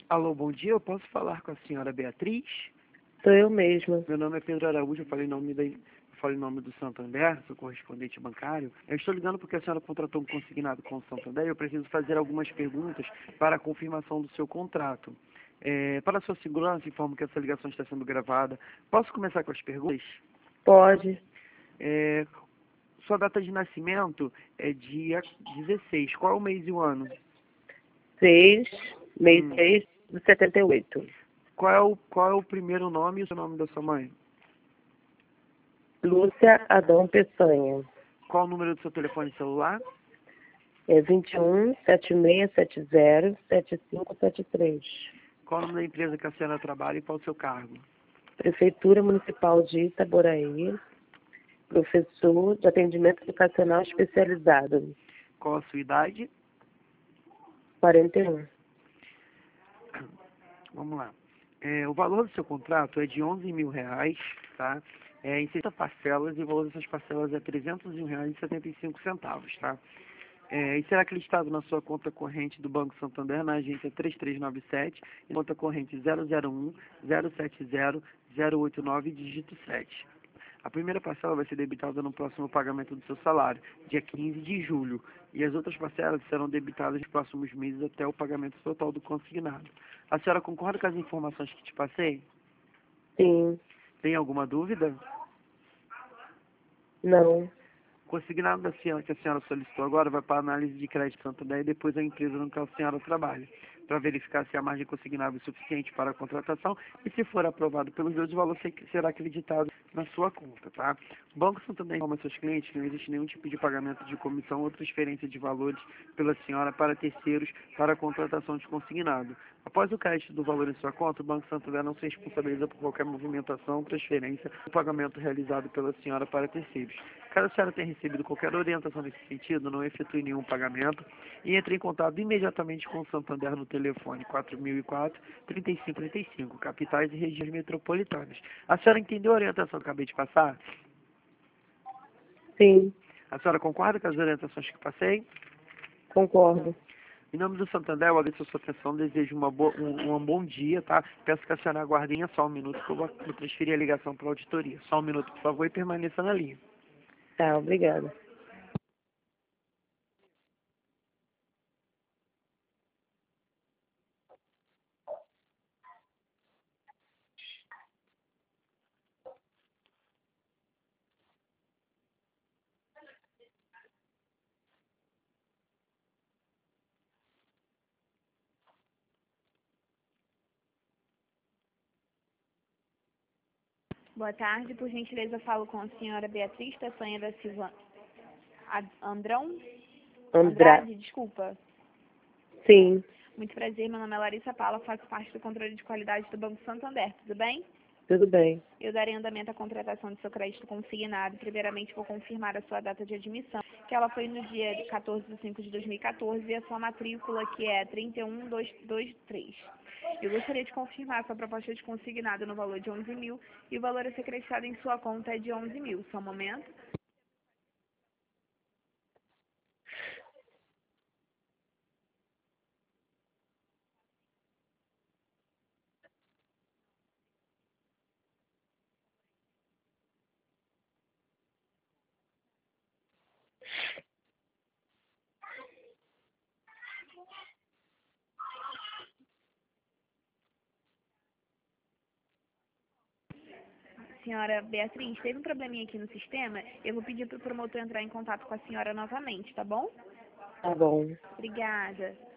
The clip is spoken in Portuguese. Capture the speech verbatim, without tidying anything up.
Alô, bom dia. Eu posso falar com a senhora Beatriz? Sou eu mesma. Meu nome é Pedro Araújo, eu falei em nome, da, eu falei em nome do Santander, sou correspondente bancário. Eu estou ligando porque a senhora contratou um consignado com o Santander e eu preciso fazer algumas perguntas para a confirmação do seu contrato. É, para a sua segurança, informo que essa ligação está sendo gravada. Posso começar com as perguntas? Pode. É, sua data de nascimento é dia dezesseis. Qual é o mês e o ano? seis, mês Hum. seis de setenta e oito. Qual é, o, qual é o primeiro nome e o seu nome da sua mãe? Lúcia Adão Peçanha. Qual o número do seu telefone celular? É vinte e um, setenta e seis setenta, setenta e cinco setenta e três. Qual o nome da empresa que a senhora trabalha e qual o seu cargo? Prefeitura Municipal de Itaboraí. Professor de Atendimento Educacional Especializado. Qual a sua idade? quarenta e um. Vamos lá. É, o valor do seu contrato é de onze mil reais, tá? É, em sessenta parcelas e o valor dessas parcelas é trezentos e um reais e setenta e cinco centavos, tá? É, e será acreditado na sua conta corrente do Banco Santander na agência três três nove sete e conta corrente zero zero um, zero sete zero, zero oito nove, dígito sete. A primeira parcela vai ser debitada no próximo pagamento do seu salário, dia quinze de julho, e as outras parcelas serão debitadas nos próximos meses até o pagamento total do consignado. A senhora concorda com as informações que te passei? Sim. Tem alguma dúvida? Não. O consignado da senhora, que a senhora solicitou agora vai para a análise de crédito Santander e depois a empresa no que a senhora trabalha, para verificar se a margem consignável é suficiente para a contratação e, se for aprovado pelos dois, o valor será acreditado na sua conta, tá? O Banco Santander informa seus clientes que não existe nenhum tipo de pagamento de comissão ou transferência de valores pela senhora para terceiros para a contratação de consignado. Após o crédito do valor em sua conta, o Banco Santander não se responsabiliza por qualquer movimentação, transferência ou pagamento realizado pela senhora para terceiros. Caso a senhora tenha recebido qualquer orientação nesse sentido, não efetue nenhum pagamento e entre em contato imediatamente com o Santander no telefone quatro mil e quatro, trinta e cinco trinta e cinco, capitais e regiões metropolitanas. A senhora entendeu a orientação que eu acabei de passar? Sim. A senhora concorda com as orientações que passei? Concordo. Em nome do Santander, eu agradeço a sua atenção, desejo uma boa, um, um bom dia, tá? Peço que a senhora aguardem só um minuto, que eu vou vou transferir a ligação para a auditoria. Só um minuto, por favor, e permaneça na linha. Tá, obrigada. Boa tarde, por gentileza, falo com a senhora Beatriz Peçanha da Silva Ad- Andrão? André. Andrade, desculpa. Sim. Muito prazer, meu nome é Larissa Paula, faço parte do controle de qualidade do Banco Santander, tudo bem? Tudo bem. Eu darei andamento à contratação do seu crédito consignado. Primeiramente, vou confirmar a sua data de admissão, que ela foi no dia quatorze de cinco de dois mil e quatorze, e a sua matrícula, que é trinta e um mil duzentos e vinte e três. Eu gostaria de confirmar a sua proposta de consignado no valor de onze mil e o valor a ser creditado em sua conta é de onze mil. Só um momento. Senhora Beatriz, teve um probleminha aqui no sistema. Eu vou pedir para o promotor entrar em contato com a senhora novamente, tá bom? Tá bom. Obrigada.